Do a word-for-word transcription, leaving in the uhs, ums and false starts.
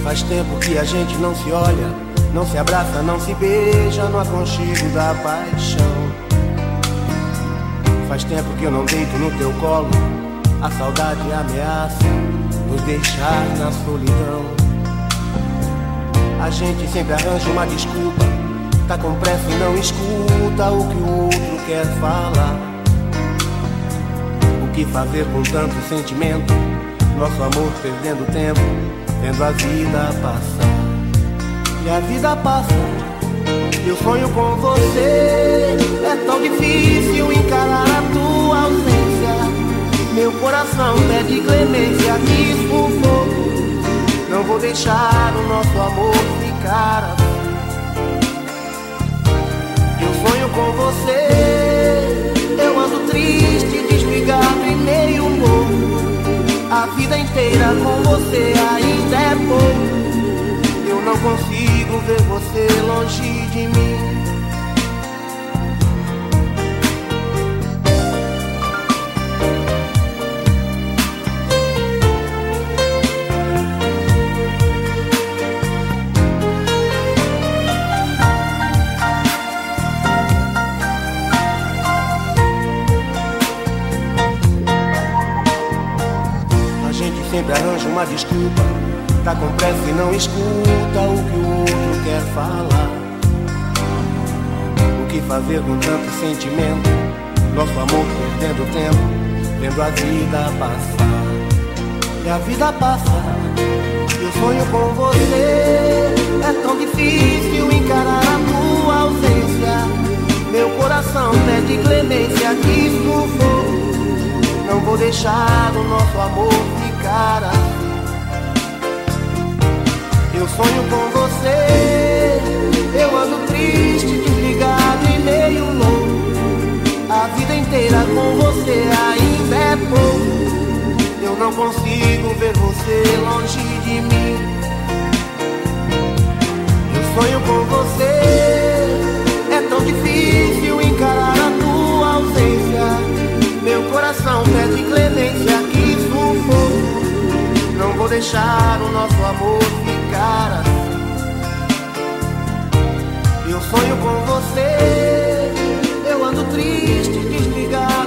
Faz tempo que a gente não se olha, não se abraça, não se beija no aconchego da paixão. Faz tempo que eu não deito no teu colo, a saudade ameaça nos deixar na solidão. A gente sempre arranja uma desculpa, tá com pressa e não escuta o que o outro quer falar. O que fazer com tanto sentimento, nosso amor perdendo tempo, vendo a vida passar. E a vida passa, eu sonho com você. É tão difícil encarar a tua ausência. Meu coração pede clemência, que sufoco. Não vou deixar o nosso amor ficar assim. Eu sonho com você, eu ando triste, desligado e meio louco. A vida inteira com você ainda é pouco. Eu não consigo ver você longe de mim. Sempre arranja uma desculpa, tá com pressa e não escuta o que o outro quer falar. O que fazer com tanto sentimento, nosso amor perdendo tempo, vendo a vida passar. E a vida passa, eu sonho com você. É tão difícil encarar a tua ausência. Meu coração pede clemência, que sufoco. Não vou deixar o nosso amor ficar assim. Eu sonho com você, eu ando triste, desligado e meio louco. A vida inteira com você ainda é pouco. Eu não consigo ver você longe de mim. Eu sonho com você, é tão difícil encarar a tua ausência. Meu coração pede clemência, que sufoco. Não vou deixar o nosso amor ficar assim. Eu sonho com você, eu ando triste, desligado